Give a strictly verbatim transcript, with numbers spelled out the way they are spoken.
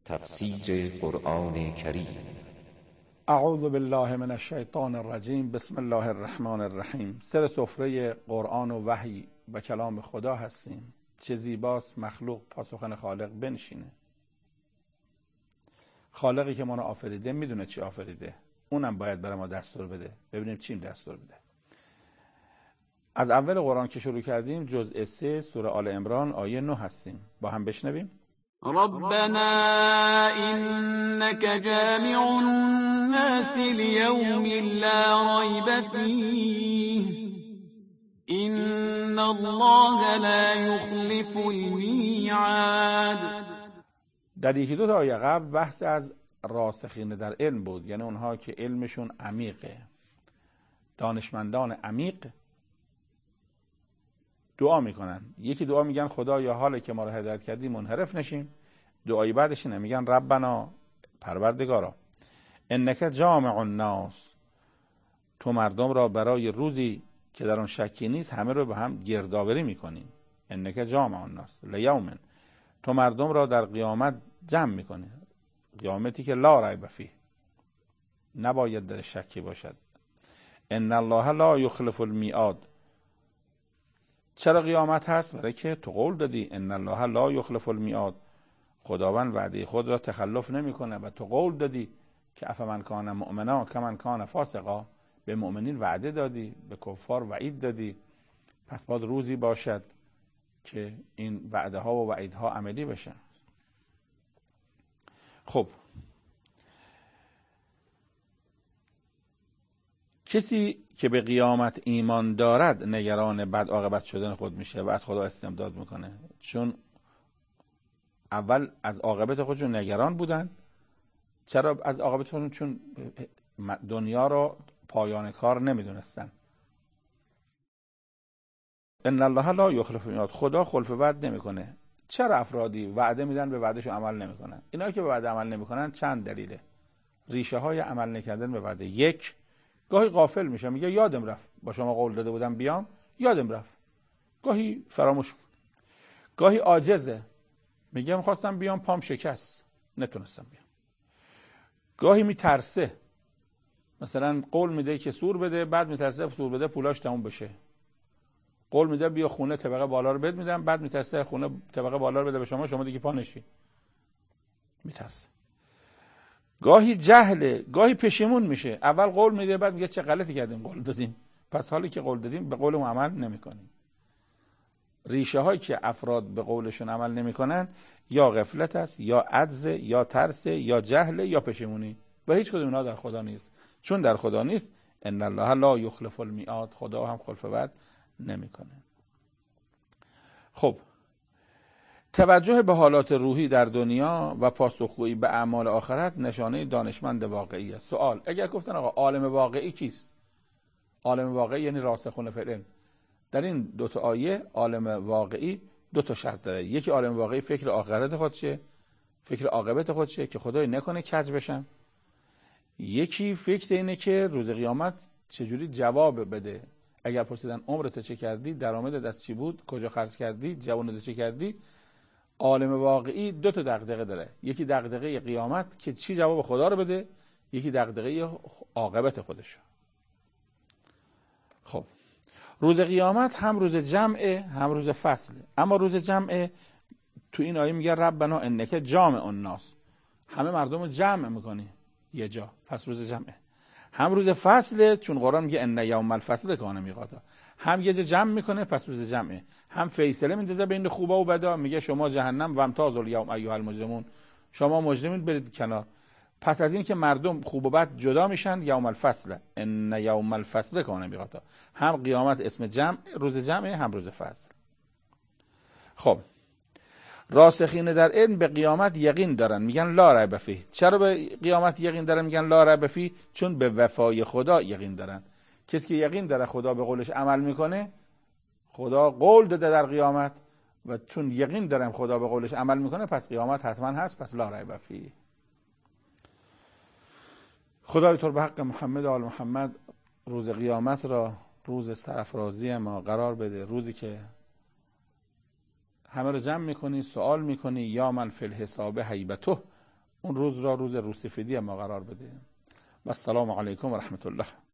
تفسیر قرآن کریم. اعوذ بالله من الشیطان الرجیم. بسم الله الرحمن الرحیم. سر سفره قرآن و وحی و کلام خدا هستیم. چه زیباست مخلوق پاسخن خالق بنشینه. خالقی که ما رو آفریده میدونه چی آفریده، اونم باید برای ما دستور بده. ببینیم چیم دستور بده. از اول قرآن که شروع کردیم، جزء سه سوره آل عمران آیه نه هستیم. با هم بشنویم. ربنا إنك جامع الناس ليوم لا ريب فيه إن الله لا يخلف الميعاد. در یکی دو تا آیه قبل بحث از راسخین در علم بود، یعنی اونها که علمشون عمیقه، دانشمندان عمیق دعا میکنن. یکی دعا میگن خدا یا حاله که ما رو هدایت کردی منحرف نشیم. دعای بعدش اینه، میگن ربنا پروردگارا انک جامع الناس، تو مردم را برای روزی که در اون شکی نیست همه رو به هم گردآوری میکنی. انک جامع الناس لیوم، تو مردم را در قیامت جمع میکنی، قیامتی که لا ریب فیه، نباید در شکی باشد. ان الله لا یخلف المیعاد. چرا قیامت هست؟ برای که تو قول دادی. ان الله لا یخلف الميعاد، خداوند وعده خود را تخلف نمیکنه و تو قول دادی که افمن کان مؤمنا کمن کان فاسقا، به مؤمنین وعده دادی، به کفار وعید دادی. پس باید روزی باشد که این وعده ها و وعیدها عملی بشن. خب کسی که به قیامت ایمان دارد نگران بد عاقبت شدن خود میشه و از خدا استمداد میکنه، چون اول از عاقبت خودشون نگران بودن. چرا از عاقبت خودشون؟ چون دنیا رو پایان کار نمیدونستن. ان الله لا یخلف الميعاد، خدا خلف وعده نمیکنه. چرا افرادی وعده میدن به وعدهشون عمل نمیکنن؟ اینا که به وعده عمل نمیکنن چند دلیله. ریشه های عمل نکردن به وعده: یک، گاهی غافل میشه، میگه یادم رفت با شما قول داده بودم بیام، یادم رفت. گاهی فراموش کن. گاهی عاجزه، میگه میخواستم بیام پام شکست نتونستم بیام. گاهی میترسه، مثلا قول میده که سور بده، بعد میترسه سور بده پولاش تموم بشه. قول میده بیا خونه طبقه بالا رو بد میدم، بعد میترسه خونه طبقه بالا رو بده به شما، شما دیگه پا نشی. میترسه. گاهی جهله، گاهی پشیمون میشه. اول قول میده بعد میگه چه غلطی کردیم قول دادیم، پس حالی که قول دادیم به قولمون عمل نمیکنیم. ریشه هایی که افراد به قولشون عمل نمیکنن یا غفلت است، یا عجز، یا ترس، یا جهل، یا پشیمونی. و هیچ کدوم اینا در خدا نیست. چون در خدا نیست، ان الله لا یخلف الميعاد، خدا هم خلف وعده نمیکنه. خب توجه به حالات روحی در دنیا و پاسخگویی به اعمال آخرت نشانه دانشمند واقعی است. سوال: اگر گفتن آقا عالم واقعی کیست؟ عالم واقعی یعنی راسخون فی العلم. در این دو تا آیه عالم واقعی دو تا شرط داره. یکی عالم واقعی فکر آخرت خودشه، فکر عاقبت خودشه که خدای نکنه کج بشن. یکی فکر اینه که روز قیامت چجوری جواب بده. اگر پرسیدن عمرت چه کردی، درآمدت از چی بود، کجا خرج کردی، جوانت چه کردی، عالم واقعی دو تا دغدغه داره. یکی دغدغه قیامت که چی جواب خدا رو بده، یکی دغدغه عاقبت خودش. خب روز قیامت هم روز جمعه هم روز فصله. اما روز جمعه تو این آیه میگه ربنا انک جامع الناس، همه مردم رو جمع میکنی یه جا، پس روز جمعه. هم روز فصله، چون قرآن میگه ان یوم الفصل کان میقاتا، هم یه جا جمع میکنه، پس روز جمعه. هم فیصله میندازه بین خوبا و بدا، میگه شما جهنم و امتاز الیوم ایها المجرمون، شما مجرمین برید کنار. پس از این که مردم خوب و بد جدا میشن، یوم الفصل، ان یوم الفصل کان میقاتا، هم قیامت اسم جمع، روز جمعه، هم روز فصل. خب راسخین در علم به قیامت یقین دارن، میگن لا ریب فیه. چرا به قیامت یقین دارن میگن لا ریب فیه؟ چون به وفای خدا یقین دارن. کسی که یقین داره خدا به قولش عمل میکنه، خدا قول داده در قیامت و چون یقین دارم خدا به قولش عمل میکنه، پس قیامت حتما هست، پس لا ریب فیه. خدای تو به حق محمد آل محمد روز قیامت را روز سرافرازی ما قرار بده، روزی که همه رو جمع میکنی، سوال میکنی یا من فی الحساب هیبته، اون روز را روز روسفیدی ما قرار بده. و السلام علیکم و رحمت الله.